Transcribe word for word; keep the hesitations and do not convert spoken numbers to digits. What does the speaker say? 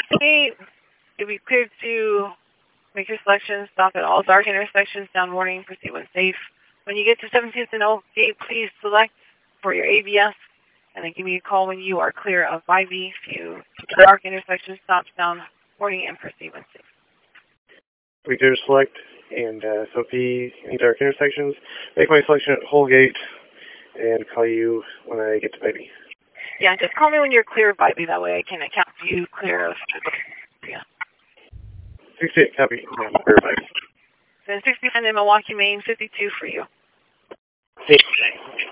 Hey, you'll be cleared to make your selection. Stop at all dark intersections. Down warning. Proceed when safe. When you get to seventeenth and Oak Gate, please select for your A B S, and then give me a call when you are clear of five B. If you dark intersection, stop, down warning, and proceed when safe. We do select, and uh, so if you any dark intersections, make my selection at Holgate, and call you when I get to Baby. Yeah, just call me when you're clear of Baby. That way I can account for you clear of. Yeah. sixty-eight, copy. Yeah, clear of Baby. Then sixty-nine in Milwaukee, Maine, fifty-two for you. Thanks.